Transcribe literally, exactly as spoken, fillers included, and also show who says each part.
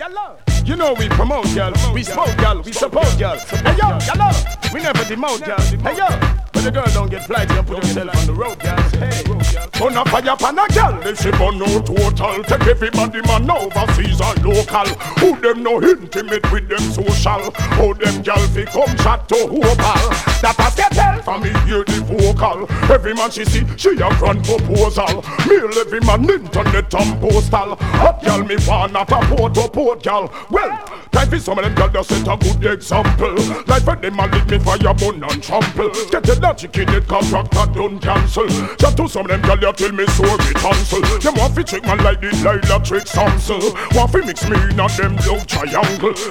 Speaker 1: You know we promote, girl. We smoke, girl. We support, girl. Hey yo, y'all we never demote, girl. Hey yo, but the girl don't get flighty and put herself on the road, girl. Hey, turn up fire pan a girl. They say burn no total. Take everybody man overseas and local. Who them no intimate with them social? How them girl fi come chat to Hopal? That a tell for me hear the vocal. Every man she see, she a grand proposal. Mail every man internet and postal. Hot girl me want not a port to port girl. Well, time for some of them girl just set a good example. Like for them a lit me fire bun and trample. Get the logic in it, contract that don't cancel. Just to some of them girl you tell me so me cancel. Them want fi check man like the Lila trick Samsung. Want fi mix me in a them low triangle.